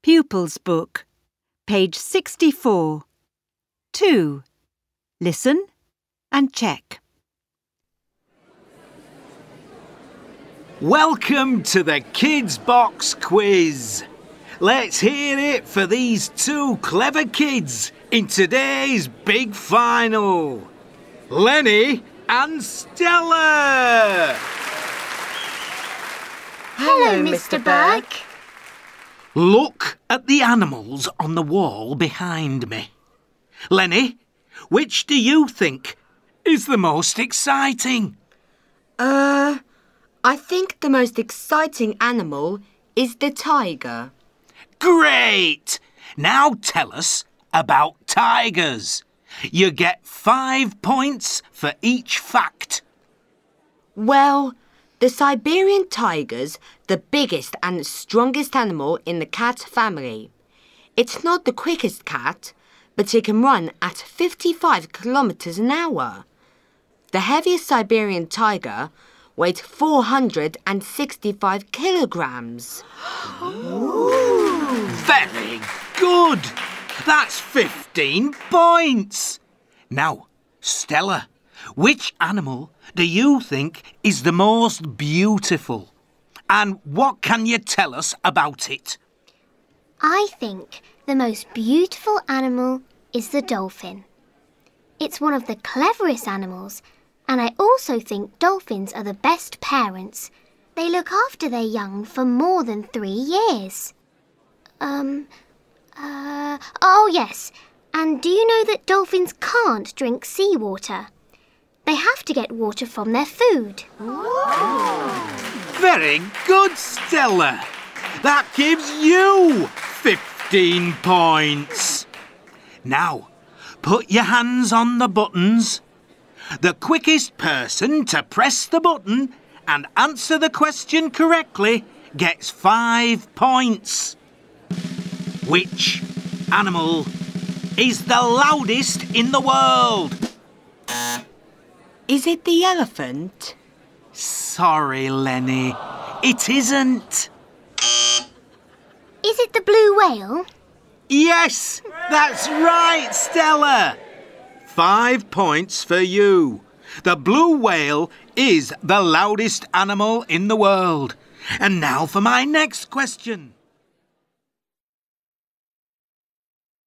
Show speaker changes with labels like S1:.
S1: Pupils Book, page 64. 2. Listen and check.
S2: Welcome to the Kids Box Quiz. Let's hear it for these two clever kids in today's big final. Lenny and Stella.
S3: Hello, Mr. Berg.
S2: Look at the animals on the wall behind me. Lenny, which do you think is the most exciting?
S3: I think the most exciting animal is the tiger.
S2: Great! Now tell us about tigers. You get 5 points for each fact.
S3: Well, the Siberian tiger's the biggest and strongest animal in the cat family. It's not the quickest cat, but it can run at 55 kilometers an hour. The heaviest Siberian tiger weighed 465 kilograms.
S2: Ooh. Very good! That's 15 points. Now, Stella, which animal do you think is the most beautiful? And what can you tell us about it?
S4: I think the most beautiful animal is the dolphin. It's one of the cleverest animals, and I also think dolphins are the best parents. They look after their young for more than 3 years. Oh yes, and do you know that dolphins can't drink seawater? They have to get water from their food.
S2: Very good, Stella. That gives you 15 points. Now, put your hands on the buttons. The quickest person to press the button and answer the question correctly gets 5 points. Which animal is the loudest in the world?
S3: Is it the elephant?
S2: Sorry, Lenny, it isn't.
S4: Is it the blue whale?
S2: Yes, that's right, Stella. 5 points for you. The blue whale is the loudest animal in the world. And now for my next question.